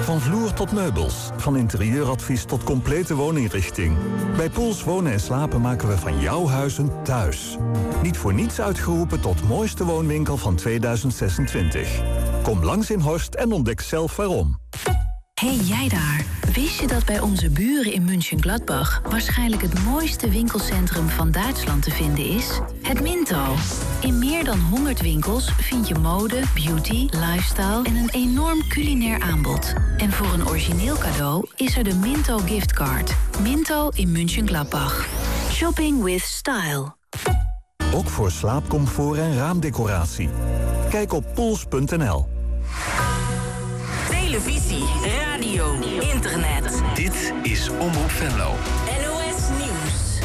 Van vloer tot meubels, van interieuradvies tot complete wooninrichting. Bij Poels Wonen en Slapen maken we van jouw huis een thuis. Niet voor niets uitgeroepen tot mooiste woonwinkel van 2026. Kom langs in Horst en ontdek zelf waarom. Hey jij daar, wist je dat bij onze buren in München-Gladbach waarschijnlijk het mooiste winkelcentrum van Duitsland te vinden is? Het Minto. In meer dan 100 winkels vind je mode, beauty, lifestyle en een enorm culinair aanbod. En voor een origineel cadeau is er de Minto giftcard. Minto in München-Gladbach. Shopping with style. Ook voor slaapcomfort en raamdecoratie. Kijk op poels.nl. Televisie, radio, internet. Dit is Omroep Venlo. NOS Nieuws.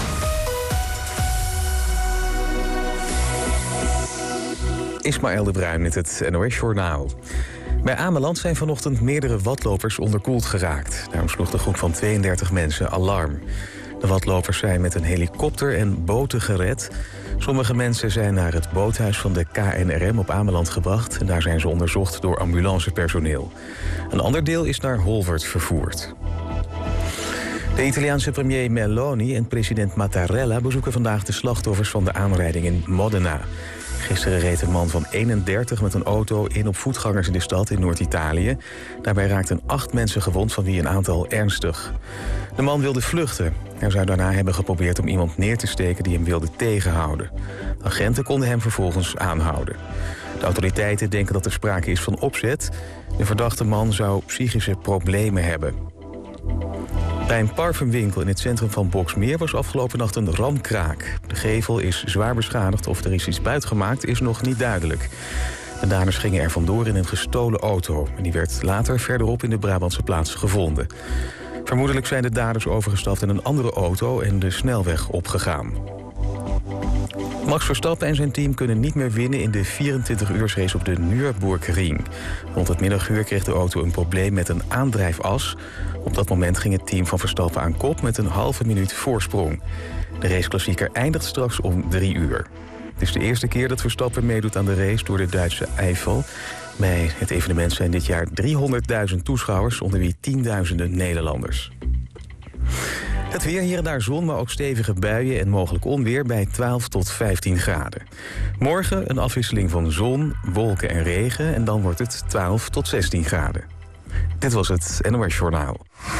Ismaël de Bruin met het NOS Journaal. Bij Ameland zijn vanochtend meerdere watlopers onderkoeld geraakt. Daarom sloeg de groep van 32 mensen alarm. De watlopers zijn met een helikopter en boten gered. Sommige mensen zijn naar het boothuis van de KNRM op Ameland gebracht. En daar zijn ze onderzocht door ambulancepersoneel. Een ander deel is naar Holwert vervoerd. De Italiaanse premier Meloni en president Mattarella bezoeken vandaag de slachtoffers van de aanrijding in Modena. Gisteren reed een man van 31 met een auto in op voetgangers in de stad in Noord-Italië. Daarbij raakten 8 mensen gewond, van wie een aantal ernstig. De man wilde vluchten. Hij zou daarna hebben geprobeerd om iemand neer te steken die hem wilde tegenhouden. Agenten konden hem vervolgens aanhouden. De autoriteiten denken dat er sprake is van opzet. De verdachte man zou psychische problemen hebben. Bij een parfumwinkel in het centrum van Boxmeer was afgelopen nacht een ramkraak. De gevel is zwaar beschadigd. Of er is iets buitgemaakt is nog niet duidelijk. De daders gingen er vandoor in een gestolen auto. En die werd later verderop in de Brabantse plaats gevonden. Vermoedelijk zijn de daders overgestapt in een andere auto en de snelweg opgegaan. Max Verstappen en zijn team kunnen niet meer winnen in de 24-uursrace op de Nürburgring. Rond het middaguur kreeg de auto een probleem met een aandrijfas. Op dat moment ging het team van Verstappen aan kop met een halve minuut voorsprong. De raceklassieker eindigt straks om 3 uur. Het is de eerste keer dat Verstappen meedoet aan de race door de Duitse Eifel. Bij het evenement zijn dit jaar 300.000 toeschouwers, onder wie tienduizenden Nederlanders. Het weer, hier en daar zon, maar ook stevige buien en mogelijk onweer bij 12 tot 15 graden. Morgen een afwisseling van zon, wolken en regen en dan wordt het 12 tot 16 graden. Dit was het NOS Journaal.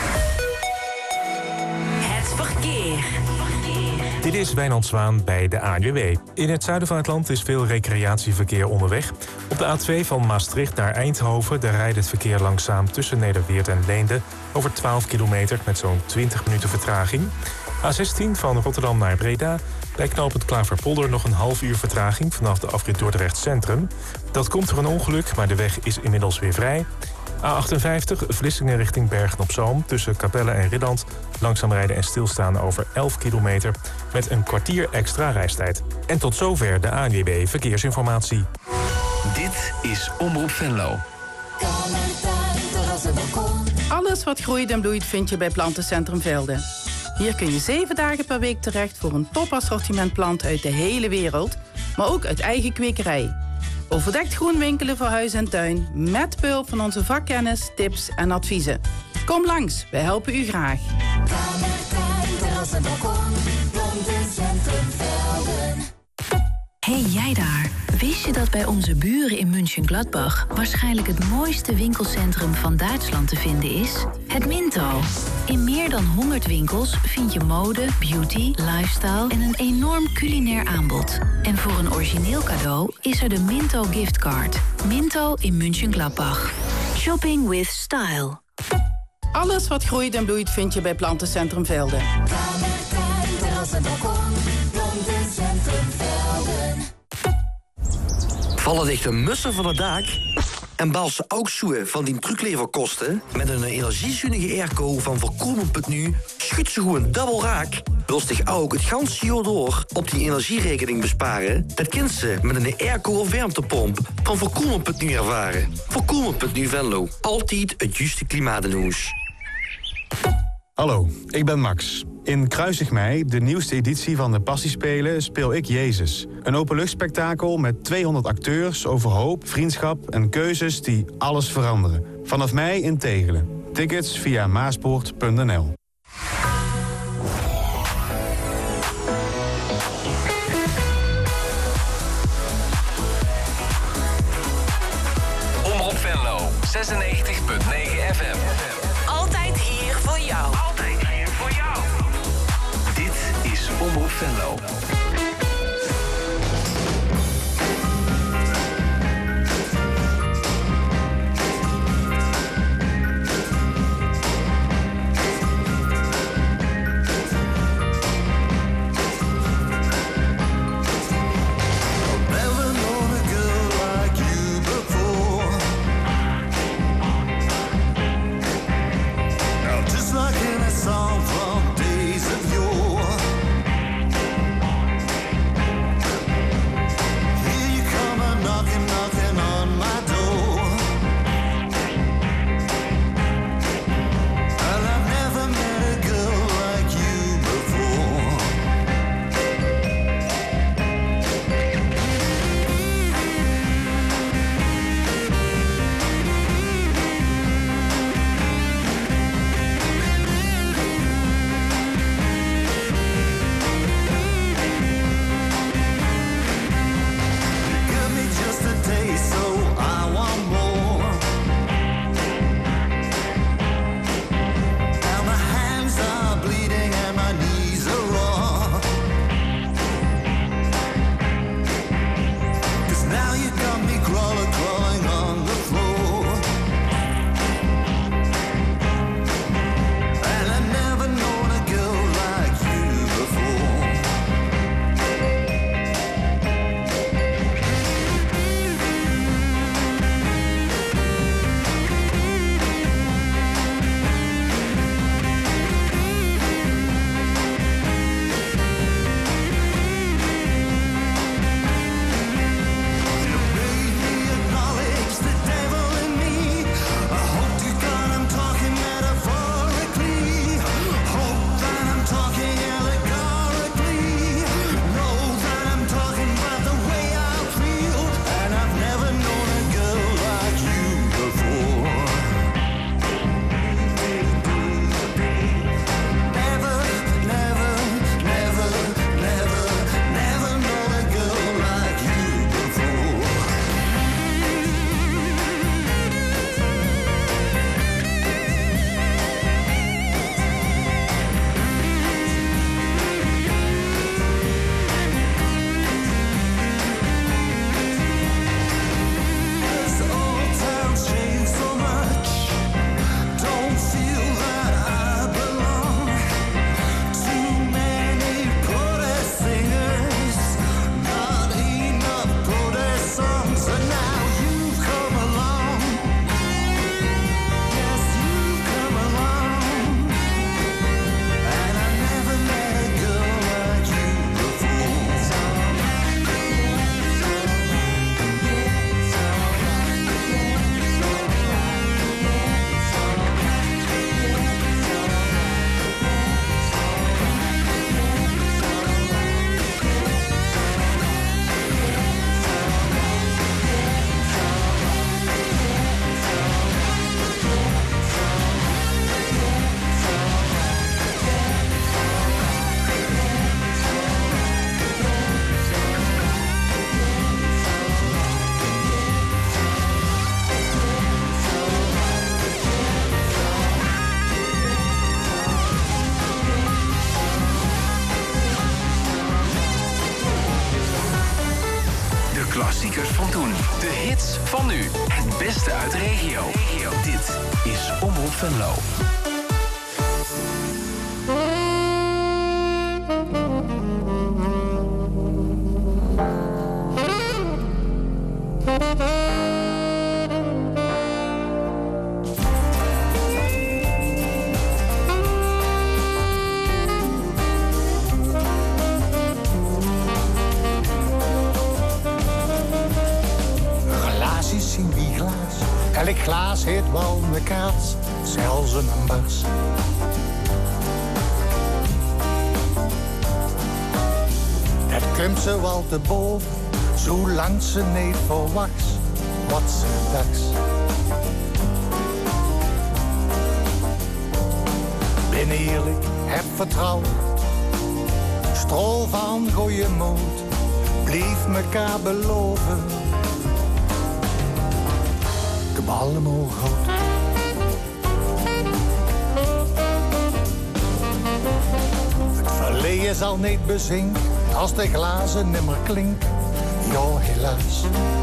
Het verkeer. Dit is Wijnand Zwaan bij de ANWB. In het zuiden van het land is veel recreatieverkeer onderweg. Op de A2 van Maastricht naar Eindhoven daar rijdt het verkeer langzaam tussen Nederweert en Leende over 12 kilometer met zo'n 20 minuten vertraging. A16 van Rotterdam naar Breda. Bij knooppunt Klaverpolder nog een half uur vertraging vanaf de afrit Dordrecht Centrum. Dat komt door een ongeluk, maar de weg is inmiddels weer vrij. A58 Vlissingen richting Bergen-op-Zoom tussen Capelle en Ridland. Langzaam rijden en stilstaan over 11 kilometer met een kwartier extra reistijd. En tot zover de ANWB Verkeersinformatie. Dit is Omroep Venlo. Alles wat groeit en bloeit vind je bij Plantencentrum Velden. Hier kun je 7 dagen per week terecht voor een topassortiment planten uit de hele wereld, maar ook uit eigen kwekerij. Overdekt groen winkelen voor huis en tuin, met behulp van onze vakkennis, tips en adviezen. Kom langs, wij helpen u graag. Hey jij daar, wist je dat bij onze buren in München-Gladbach waarschijnlijk het mooiste winkelcentrum van Duitsland te vinden is? Het Minto. In meer dan 100 winkels vind je mode, beauty, lifestyle en een enorm culinair aanbod. En voor een origineel cadeau is er de Minto giftcard. Minto in München-Gladbach. Shopping with style. Alles wat groeit en bloeit vind je bij Plantencentrum Velden. Vallen dichte mussen van het dak? En bal ze ook zoe van die trucleverkosten? Met een energiezuinige airco van Voorkomen.nu schudt ze gewoon dubbel raak. Wil zich ook het ganse jaar door op die energierekening besparen? Dat kunt ze met een airco of warmtepomp van Voorkomen.nu ervaren. Voorkomen.nu Venlo. Altijd het juiste klimaat in huis. Hallo, ik ben Max. In Kruisig Mei, de nieuwste editie van de Passiespelen, speel ik Jezus. Een openluchtspektakel met 200 acteurs over hoop, vriendschap en keuzes die alles veranderen. Vanaf mei in Tegelen. Tickets via maaspoort.nl. Omroep Venlo, 96.9 FM. Altijd hier voor jou. Altijd hier voor jou. Dit is Omroep Venlo. klassiekers van toen. De hits van nu. Het beste uit de regio. Dit is Omroep Venlo. Elk glaas heeft wel een kaats, zelfs een bas. Dat klimt ze wel te boven, zolang ze niet verwacht wat ze dags. ben eerlijk, heb vertrouwen. Strol van goeie moed, blijf mekaar beloven. De ballen mogen goed. Het verleden zal niet bezinken, als de glazen nimmer klinken. Ja, helaas.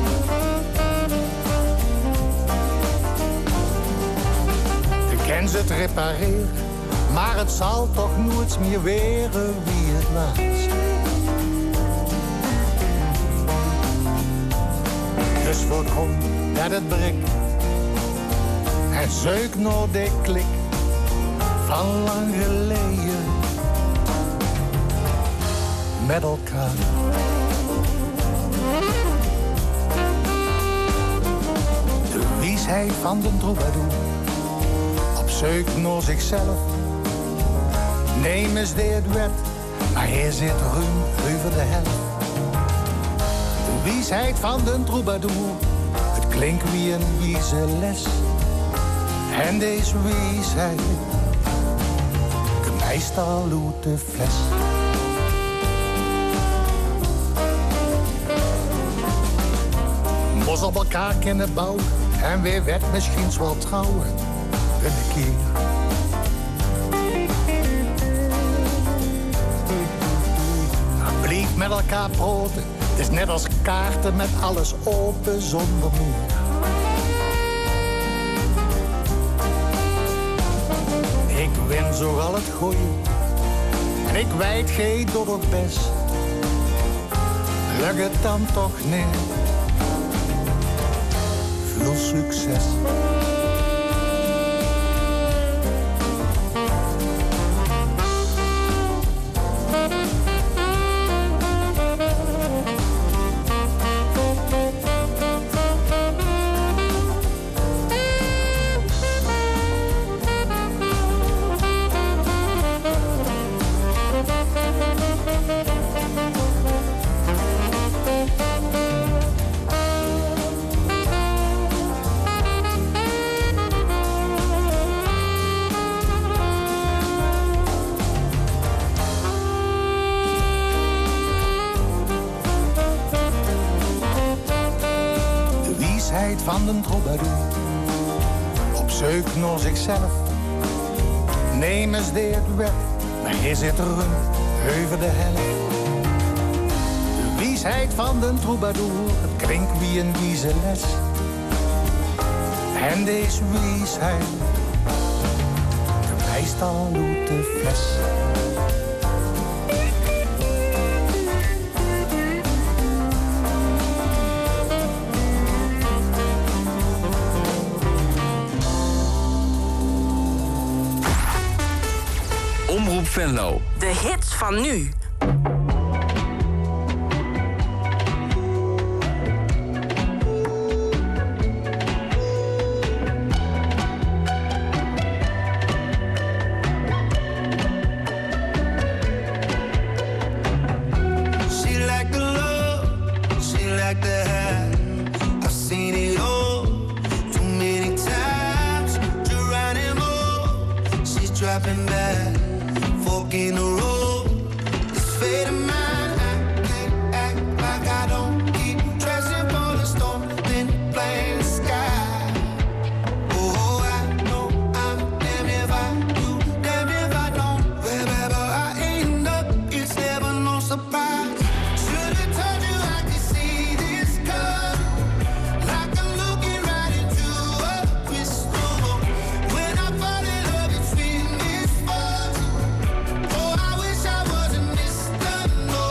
Je kan ze het repareren, maar het zal toch nooit meer weren wie het was. Dus voorkom dat het breekt en zoek naar de klik van lang geleden met elkaar. De wiesheid van de troubadour, op zoek naar zichzelf. Neem eens dit wet, maar hij zit ruim over de helft. De wiesheid van de troubadour, het klinkt wie een wieze les. En deze wiesheid, de meestal uit de fles. Moest op elkaar kunnen bouwen en weer werd misschien wel trouwen. Een keer. Blijf met elkaar praten, het is net als kaarten met alles open zonder meer. Ik win zoal het goeie en ik wijd geen door het best. Lukt het dan toch niet? Veel succes. Van de troubadour, op zoek naar zichzelf. Neem eens dit weg, maar hij zit er over de helft. De wiesheid van de troubadour, het klinkt wie een wieze les. En deze wiesheid, de meestal uit de fles. Omroep Venlo. De hits van nu. Dropping back, fork in the road. This fate of mine, I can't act like I don't keep dressing for the storm, then playing the sky. Oh, I know I'm damn if I do, damn if I don't. Wherever I end up, it's never no surprise. Should've told you I could see this coming, like I'm looking right into a crystal ball. When I fall in love, it's real. Oh, I wish I wasn't Mr. No.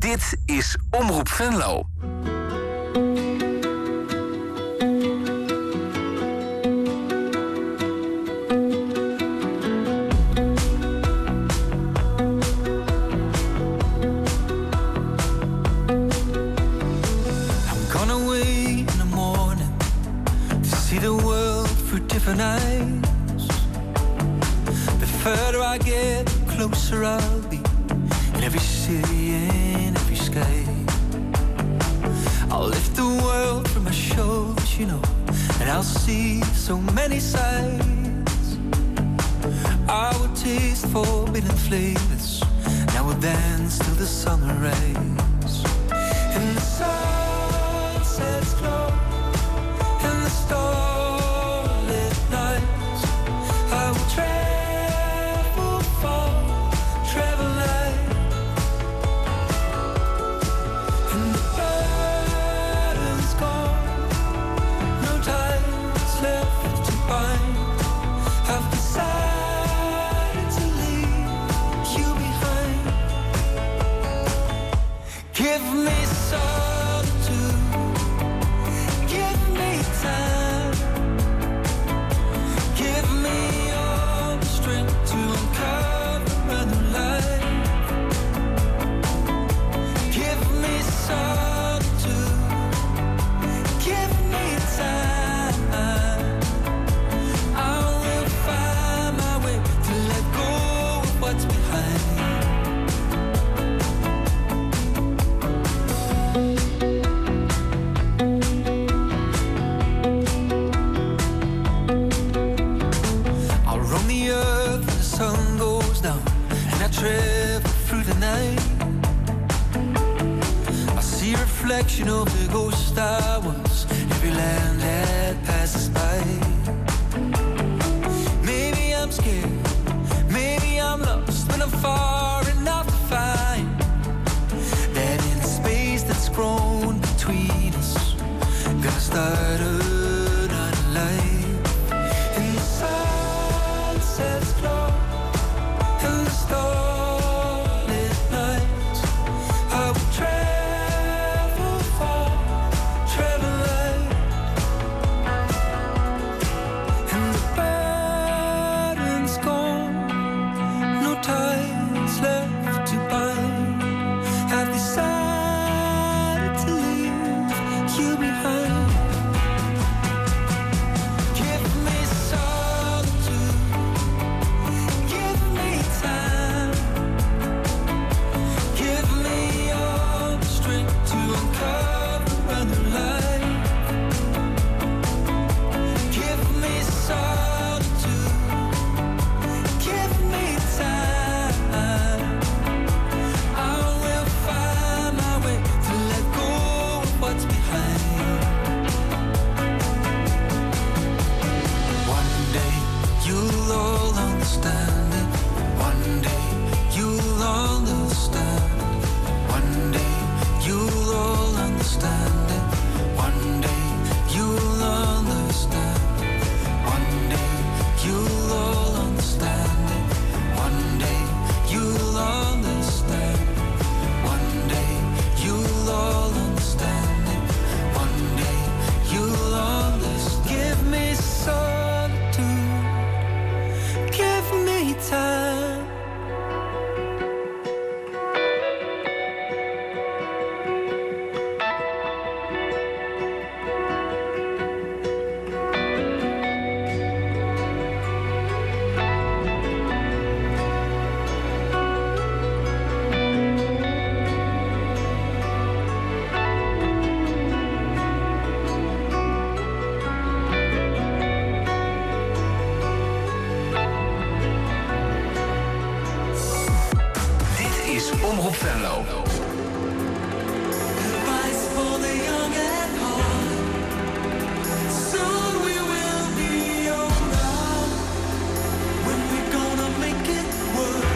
Dit is Omroep Venlo. Different eyes. The further I get, the closer I'll be. In every city and every sky, I'll lift the world from my shoulders, you know, and I'll see so many sights. I will taste forbidden flavors, and I will dance till the sun rise. And the sun sets close, and the stars. I will travel far, travel light, and the burden's gone, no time's left to bind. I've decided to leave you behind. Give me solitude, give me time, give me all the strength to uncover a new life. Give me solitude, give me time. I will find my way to let go of what's behind. I'll roam the earth when the sun goes down, and I travel through the night. I see a reflection of the ghost I was, every land that passes by. Maybe I'm scared, maybe I'm lost, but I'm far enough to find that in the space that's grown between us, gonna start another life. And the sun sets close, and the starlit nights, I will travel far, travel light, and the burden's gone, no ties left to bind. I've decided to leave you behind. Give me solitude, give me time, give me all the strength to uncover a new life. Give me solitude, give me time. I will find my way to let go of what's behind. One day you'll all understand it. One day you'll understand. One day you'll all understand it. One day you'll understand. One day you'll all understand it. One day you'll understand. One day you'll all understand it. One day you'll understand. Give me solitude, give me time. Dit is Omroep Venlo. Advice for the young at heart. Soon we will be around. When we're gonna make it work.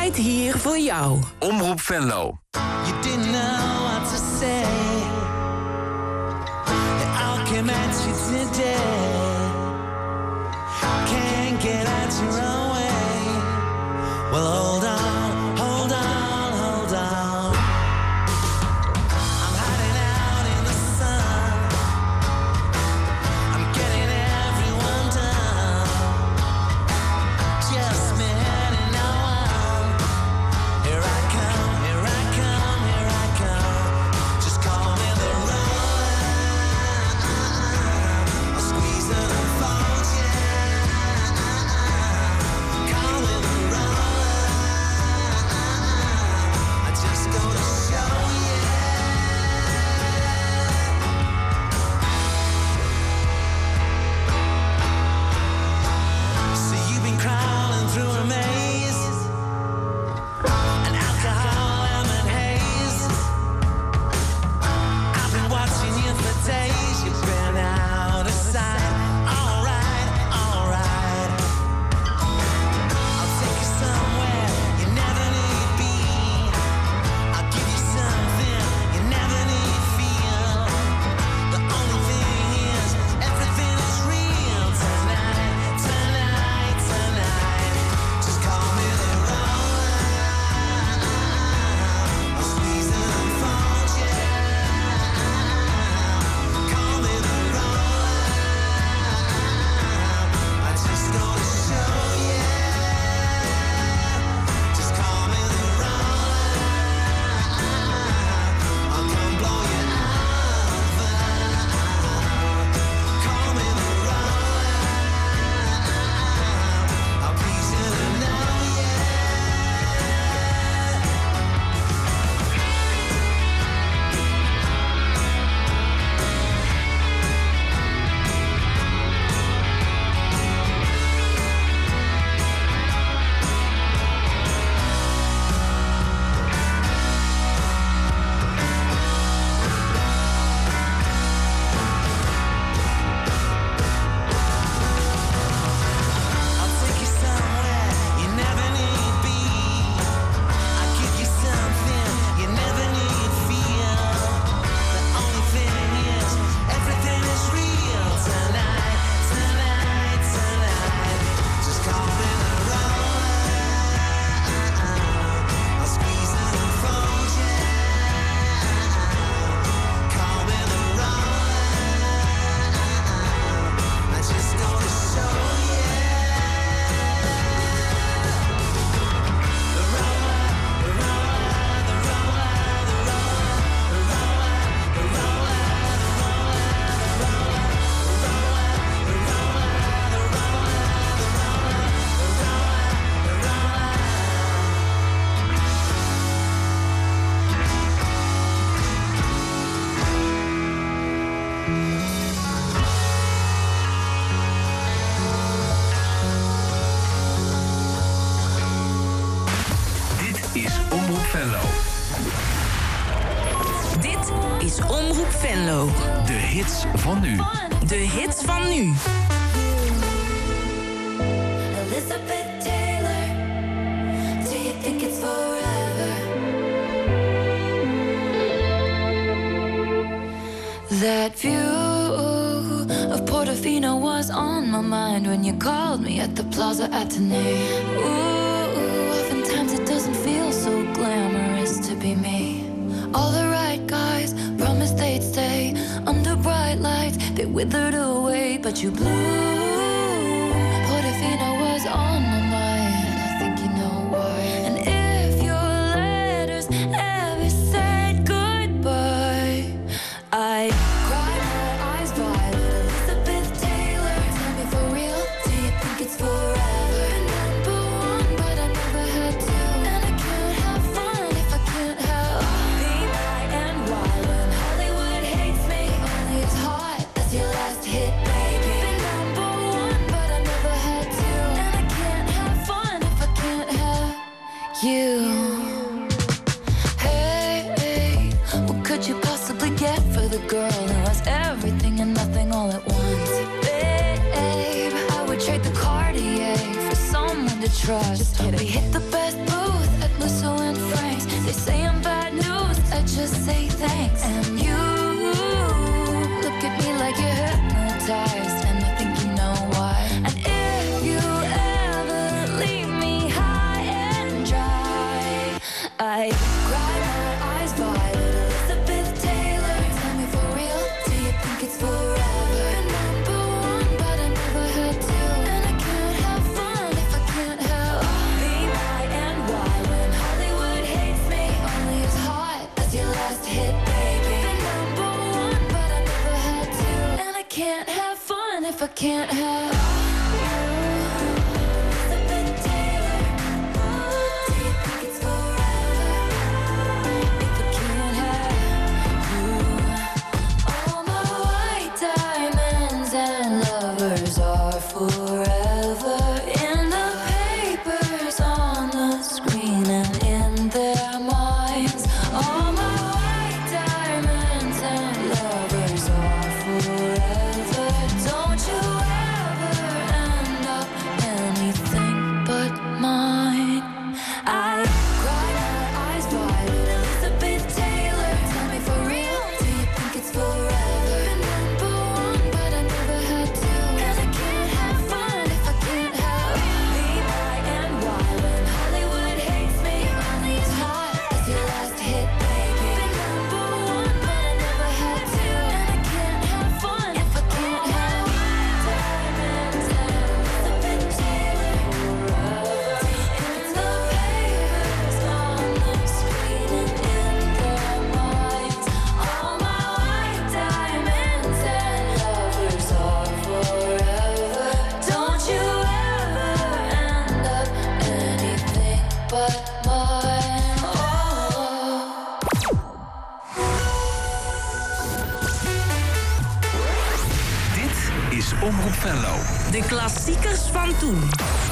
Altijd hier voor jou. Omroep Venlo. You didn't know what to say. I'll come at you today. Can't get out your own way. Well, hold on, hold on, hold on. I'm hiding out in the sun. I'm getting everyone done. Just me and no one. Here I come, here I come, here I come. Just call me the roller. I'll squeeze it and fold you. Call me the roller. I just go to show you. So you've been crawling through a maze, an alcohol lemon haze. I've been watching you for days. You've been out of sight. All right, all right. I'll take you somewhere you never need be. I'll give you something you never need feel. The only thing is, everything is real tonight, tonight, tonight. Just call me the roller. I'll squeeze it and fold you. Call me the roller. I just go to show you. Just call me the roller. I'll come blow you over. Call me the roller. I'll please you to know you. I'll take you somewhere you never need be. I'll give you something you never need feel. The only thing is, everything is real tonight, tonight, tonight. Just call me the roller. I'll squeeze it and fold you. Call me the roller. I just go to show you. The roller, the roller, the roller, the roller, the roller, the roller, the roller, the roller, the roller, the roller, the roller. Dit is Omroep Venlo. Dit is Omroep Venlo. De hits van nu. De hits van nu. Elizabeth Taylor, do you think it's forever? That view of Portofino was on my mind when you called me at the Plaza Athénée. Ooh, oftentimes it doesn't feel so glamorous to be me. All the right guys promised they'd stay under bright lights. They withered away, but you blew. Portofino was on my mind. I think you know why. And if your letters ever said goodbye, I cried my eyes violet. Elizabeth Taylor, tell me for real, do you think it's forever? Number one, but I never had to. And I can't have fun if I can't have be my NY when Hollywood hates me. Only as hot as your last hit, baby. Been number one, but I never had to. And I can't trust. Just kidding. We hit the best booth at Musso and Frank's. They say I'm bad news, I just say thanks. And you look at me like you're hypnotized, and I think you know why. And if you ever leave me high and dry, I cry my eyes violet, Elizabeth Taylor. Tell me for real, do you think it's forever? Number one, but I never had to. And I can't have fun if I can't help being high and wild. When Hollywood hates me, only as hot as your last hit, baby. Number one, but I never had to. And I can't have fun if I can't have you. Elizabeth Taylor, do you think it's forever if I can't have you? All my white diamonds and lovers are forever in the papers, on the screen, and in their minds. All my white diamonds and lovers are forever. Don't you ever end up anything but mine. I cry my eyes violet, Elizabeth Taylor. Tell me for real, do you think it's forever? Number one, but I never had to. And I can't have fun if I can't help being high and wild. When Hollywood hates me, only as hot as your last hit, baby. Number one, but I never had to. And I can't have fun if I can't have diamonds and Elizabeth Taylor. In the papers, on the screen, and in their minds. All my white diamonds and lovers are forever. Don't you ever end up anything but mine. Oh. Dit is Omroep Venlo. De klassiekers van toen.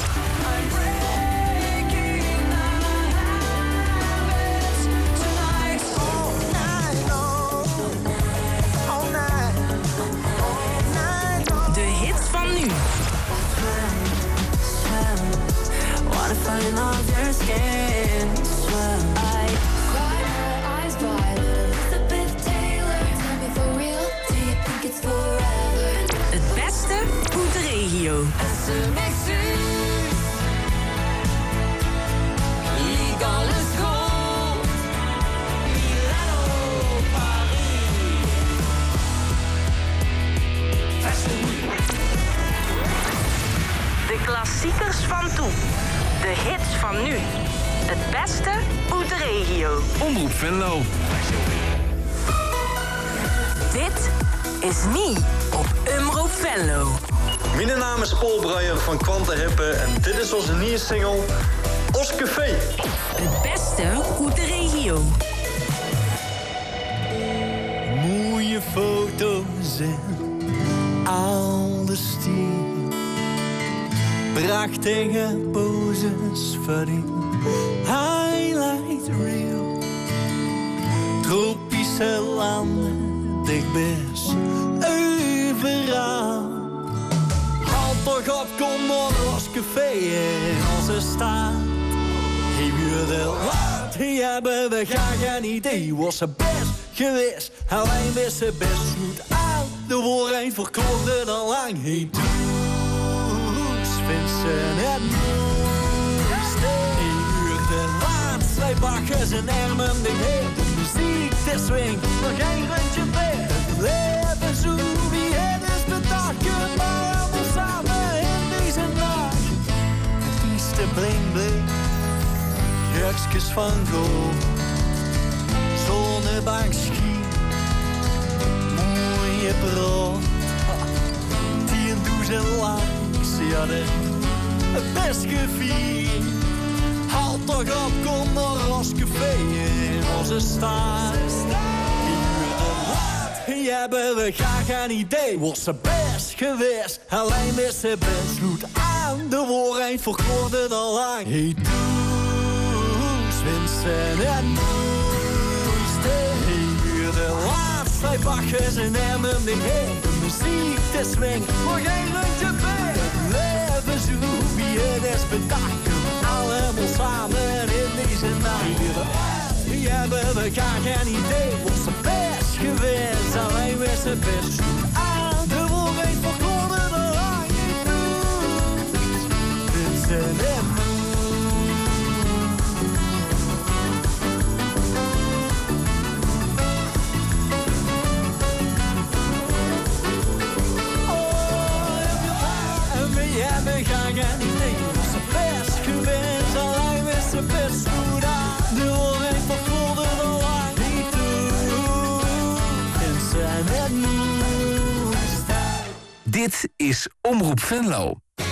De hits van nu. Wanna find off your skin, swim. I cry my eyes violet, Elizabeth Taylor. Tell me for real, do you think it's forever? Het beste uit de regio. Lis dans le school. Milano, Paris. Fashion Week. De klassiekers van toen. De hits van nu. Het beste uit de regio. Omroep Venlo. Dit is niet op Omroep Venlo. Mijn naam is Paul Breyer van Kwantenhippen en dit is onze nieuwe single Oscafé. Het beste uit de regio. Mooie foto's en oude stil. Prachtige poses voor die highlight reel. Tropische landen, dichtbij overal. Halt toch op, kom naar ons café in onze stad. Hey, we wat hebben we graag een idee. Was ze best geweest, alleen wist ze best goed aan. De woorden verkochten al lang. Hey, does, vindt ze het mooiste. Hey, uur de laatst, wij bakken zijn armen de heer. De muziek, de swing, nog een rondje weer. Het leven zo wie het is bedacht. Kunnen maar allemaal samen in deze nacht. Het meeste bling bling. Jurkjes van goud, zonnebank ski, mooie brood, 10.000 likes, ja het best gevierd. Haal toch op, kom naar ons café in onze stad. Hier hebben we graag een idee, was ze best geweest, alleen wist ze best goed aan. De woorden verkoorden al lang. Hey, Vincent en mooiste. Hey, uur de laatst, wij bakken zijn armen de heer. De muziek, de swing, nog een rondje weer. Het leven zo wie het is bedacht. ga geen idee. Was het best geweest, alleen was het best goed aan. De wol weet verkoren, de lang niet doen. Dit zijn hem. Ja, we gaan geen idee. Was het best geweest, alleen was het best goed aan. De wol weet verkoren, de lang niet doen. En zijn het moest. Dit is Omroep Venlo.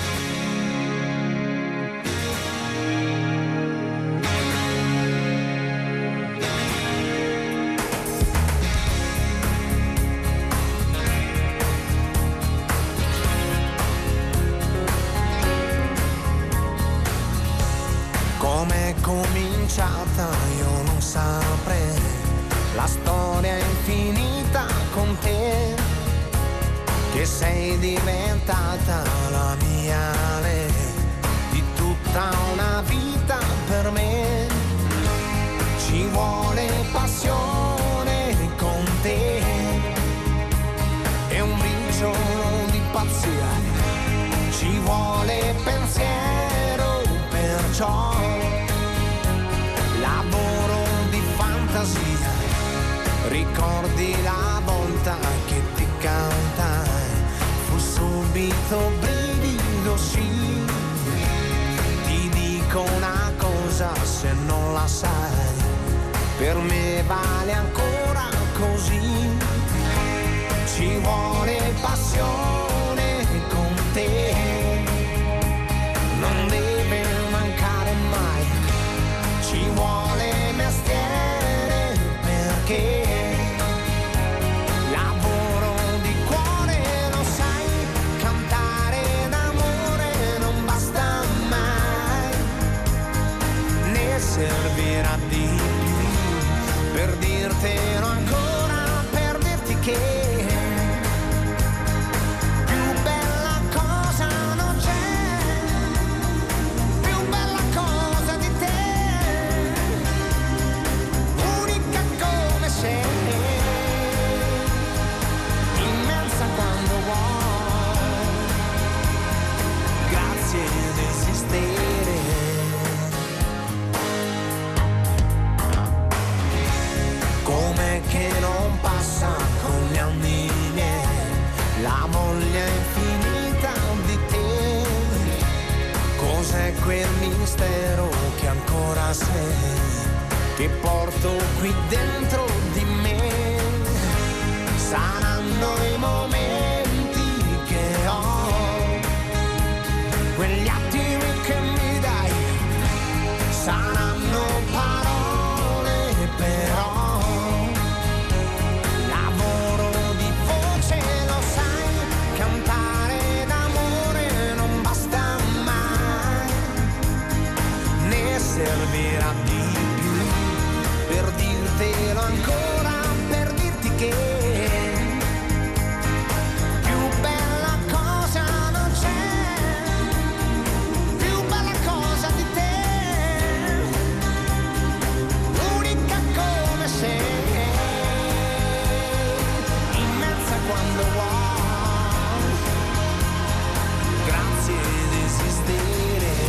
Com'è cominciata io non saprei, la storia è infinita con te, che sei diventata la mia lei, di tutta una vita per me, ci vuole passione con te, e un briciolo di pazzia, ci vuole pensiero perciò. Lavoro di fantasia, ricordi la volta che ti cantai, fu subito brivido sì. Ti dico una cosa se non la sai, per me vale ancora così. Ci vuole passione con te, non deve mancare mai. Ci vuole mestiere perché lavoro di cuore, lo sai, cantare d'amore non basta mai, ne servirà di più per dirtelo ancora, per dirti che che non passa con gli anni miei, la voglia infinita di te. Cos'è quel mistero che ancora sei, che porto qui dentro di me? Saranno i momenti che ho, quegli attimi che mi dai, saranno parole però. Servirà di più per dirtelo ancora, per dirti che più bella cosa non c'è, più bella cosa di te, unica come sei, immensa quando vuoi, grazie di esistere.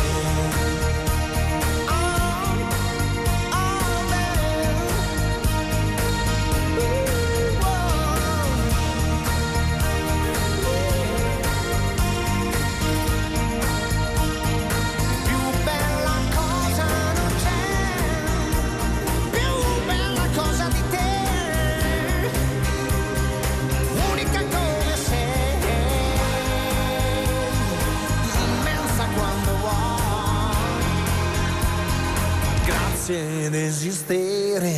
Ed esistere.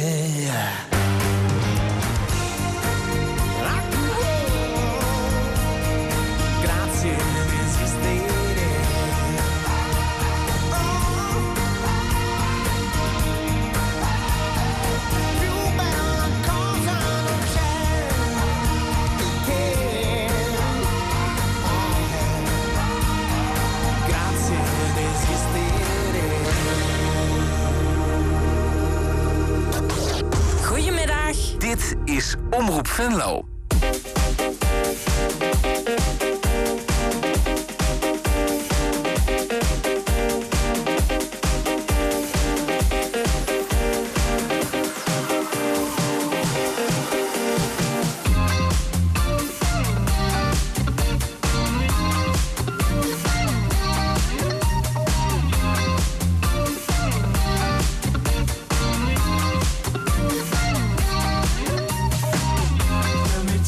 Grazie di esistere. Più bella cosa non c'è di te. Grazie di esistere. Dit is Omroep Venlo. Let me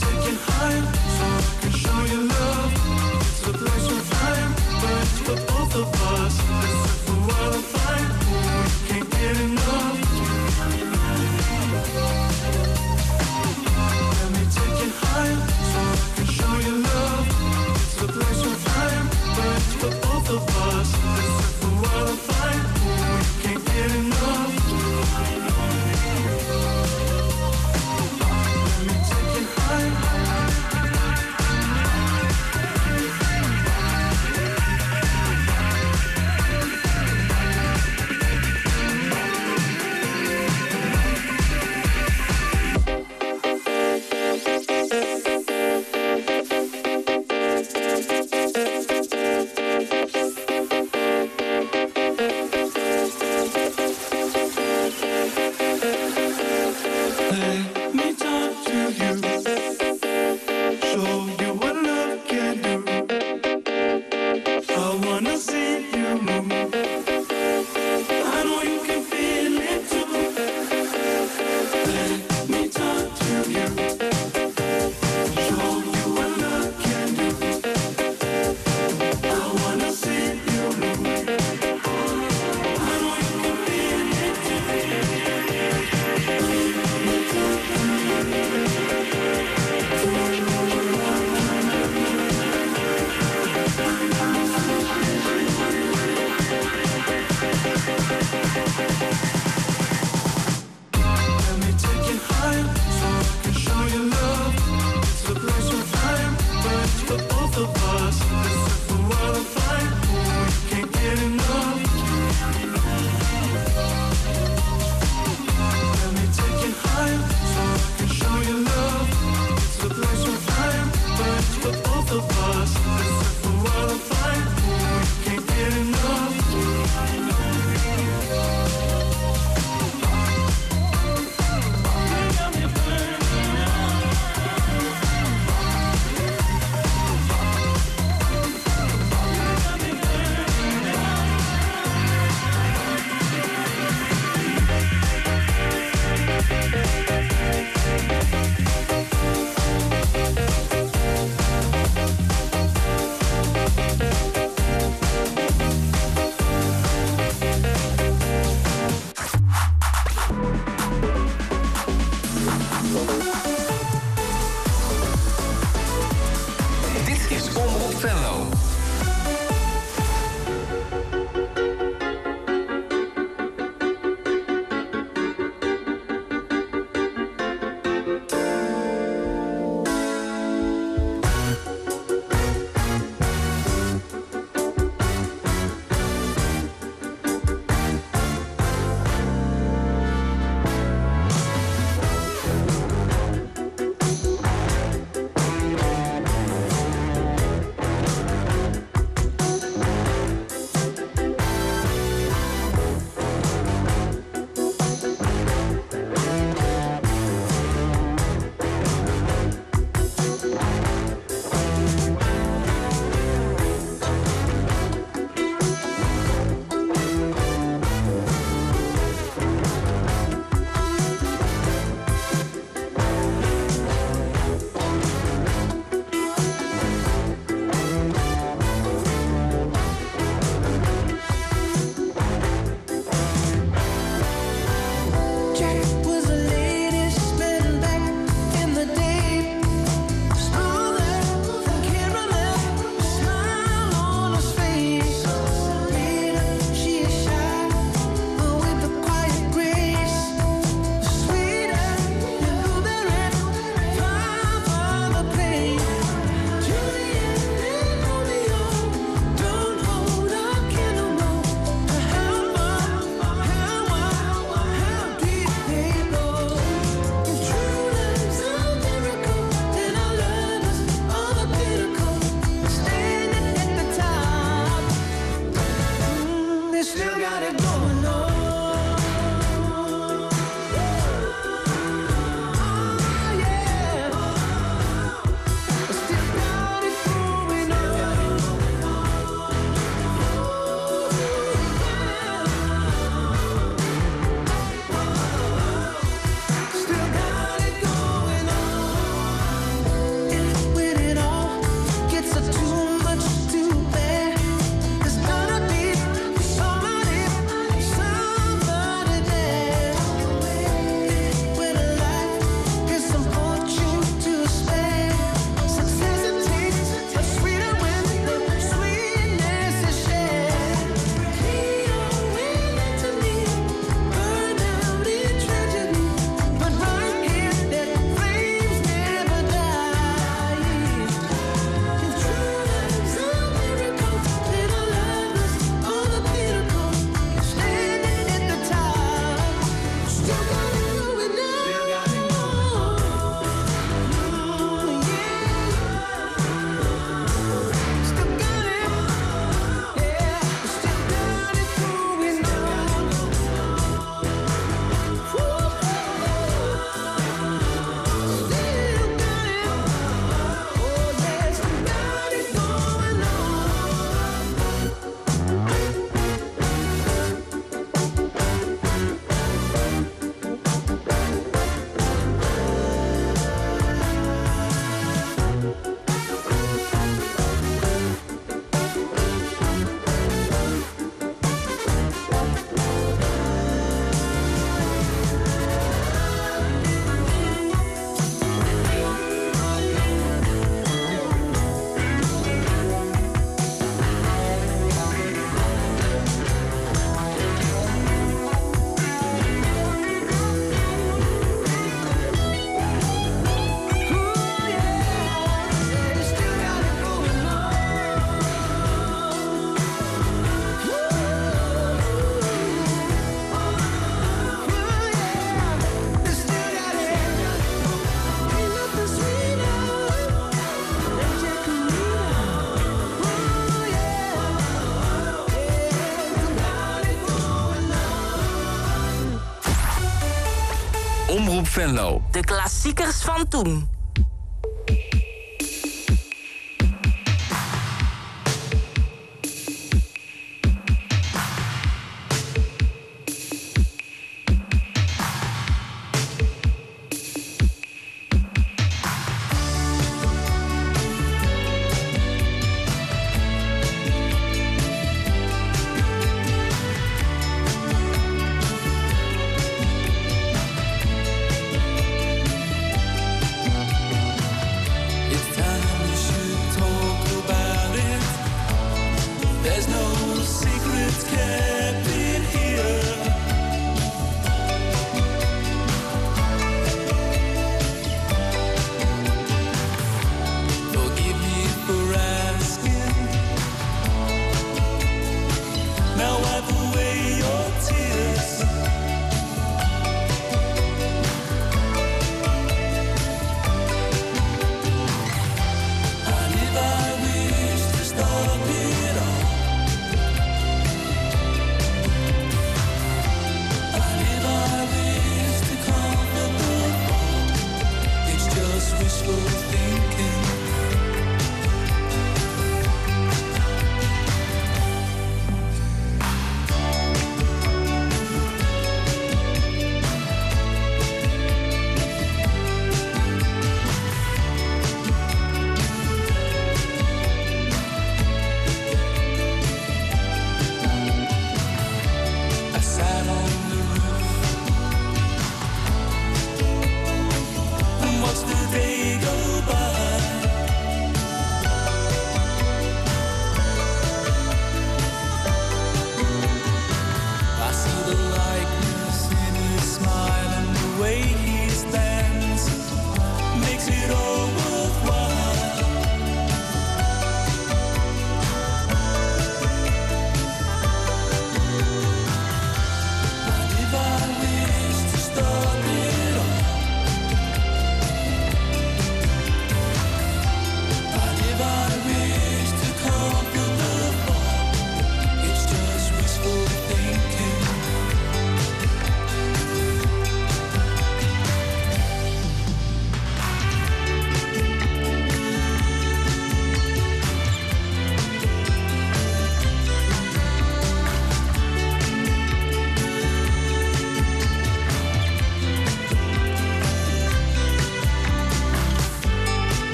Omroep Venlo. De klassiekers van toen.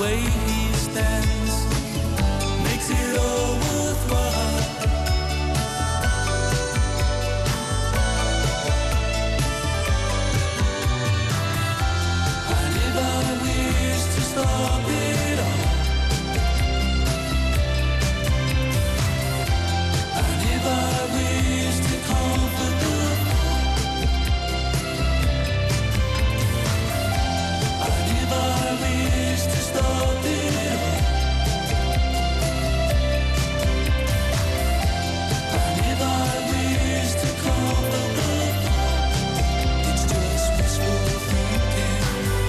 way he stands makes it all worthwhile. And if I wish to stop it all, and if I wish to comfort the I wish to stop it all. And if I wish to comfort the thought, it's just wishful thinking.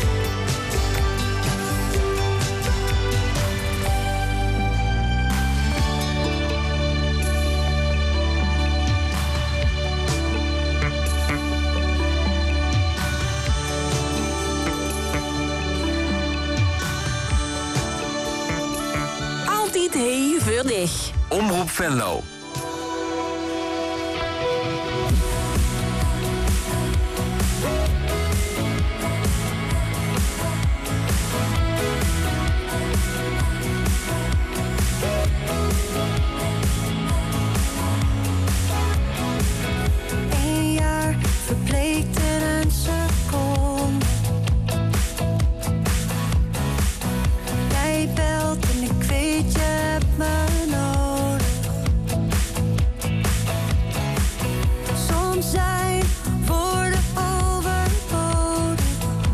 Hevig. Omroep Venlo. Een jaar verbleekt in een seconde. Jij belt en ik weet je hebt me nodig. Soms zijn woorden overbodig.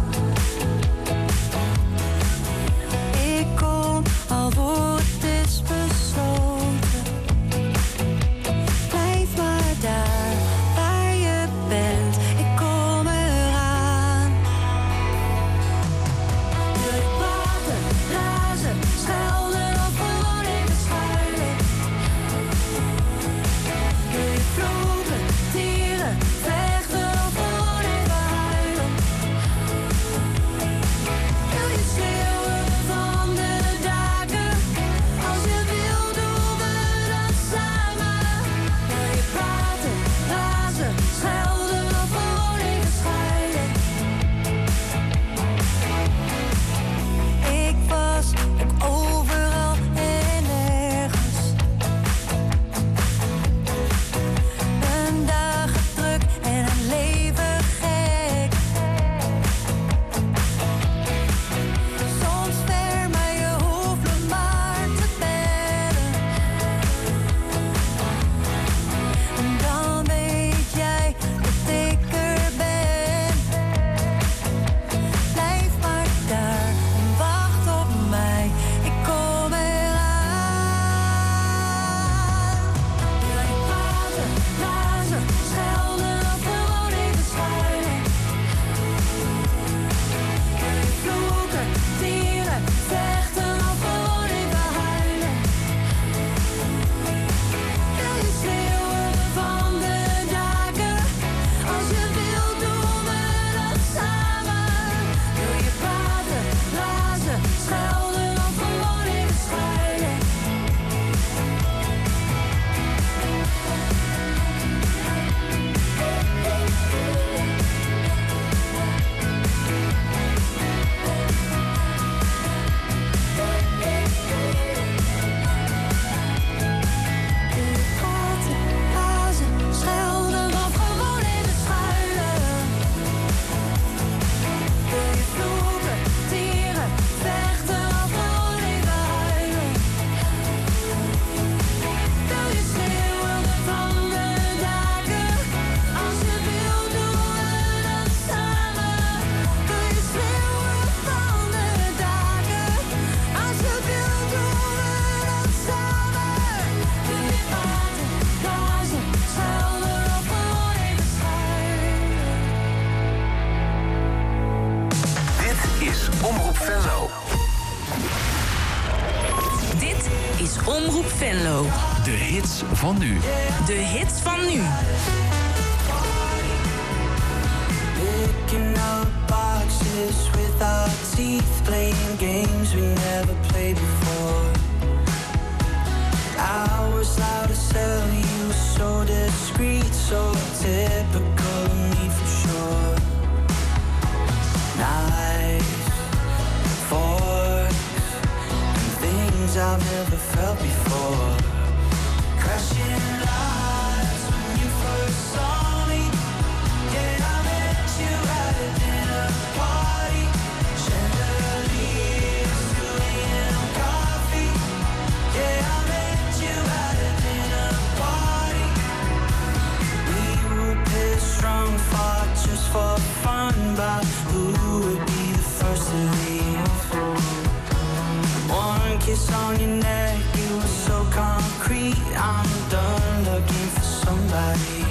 Ik kom al voor het is besloten. Blijf maar daar waar je bent, ik kom eraan. Wil je praten, razen, schelden of gewoon even schuilen? Wil je vloeken, tieren, vechten of gewoon even huilen? Wil je schreeuwen van de daken? Als je wil doen we dat samen. Wil je praten, razen, schelden of gewoon even schuilen? Ik was ook overal en nergens. Een dag druk en een leven gek. Soms ver, maar je hoeft me maar te bellen. En dan weet jij dat ik er ben. Blijf maar daar en wacht op mij, ik kom eraan. Wil je praten, razen, schelden of gewoon even schuilen? Wil je vloeken, tieren, vechten of gewoon even huilen? Wil je schreeuwen van de daken? Als je wil doen we dat samen. Wil je praten, razen, schelden of gewoon even schuilen? Wil je praten, razen, schelden of gewoon even schuilen? Wil je vloeken, tieren, vechten of gewoon even huilen? Wil je schreeuwen van de daken? Als je wil doen we dat samen. Wil je schreeuwen van de daken? Als je wil doen we dat samen. Wil je praten, razen, schelden of gewoon even schuilen? Dit is Omroep Venlo. Dit is Omroep Venlo. De hits van nu. De hits van nu. Picking up boxes with our teeth, playing games we never played before. Hours out of cell, you so discreet, so typical of me for sure. Knives, forks, I've never felt before. Crashing lights when you first saw me. Yeah, I met you at a dinner party. Chandeliers, 2 a.m. coffee. Yeah, I met you at a dinner party. We were strong, fought just for fun, but who would be the first to leave? One kiss on your neck, it was so concrete. I'm done looking for somebody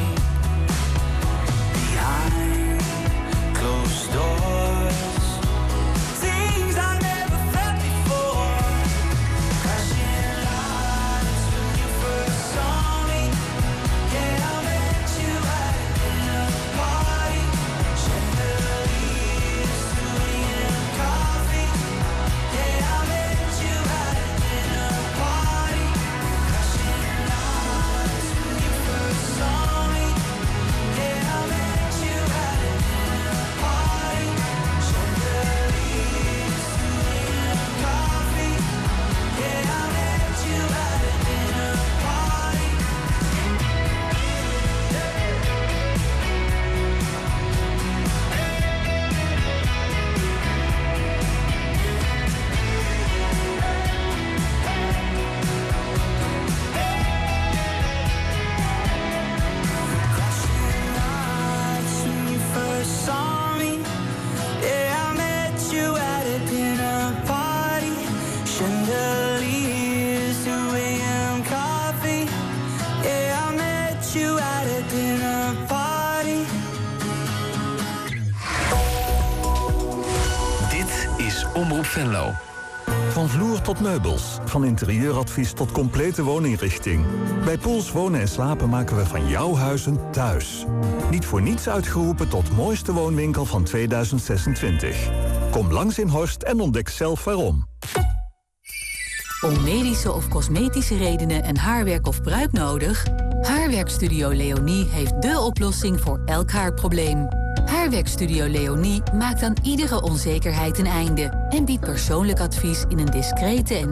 behind closed doors. Things I never felt before. Crashing lights when you first saw me. Yeah, I met you at a dinner party. Chandeliers, 2 a.m. coffee. Yeah, I met you at a dinner party. Crashing lights when you first saw me. Yeah, I met you at a dinner party. Chandeliers, 2 a.m. coffee. Yeah, I met you at a dinner party. Nights when you first saw me. Yeah, I met you at a dinner party. Chandeliers, 2 a.m. coffee. Yeah, I met you at a dinner party. Dit is Omroep Venlo. Van vloer tot meubels, van interieuradvies tot complete wooninrichting. Bij Poels Wonen en Slapen maken we van jouw huizen thuis. Niet voor niets uitgeroepen tot mooiste woonwinkel van 2026. Kom langs in Horst en ontdek zelf waarom. Om medische of cosmetische redenen een haarwerk of pruik nodig? Haarwerkstudio Leonie heeft dé oplossing voor elk haarprobleem. Haarwerkstudio Leonie maakt aan iedere onzekerheid een einde en biedt persoonlijk advies in een discrete en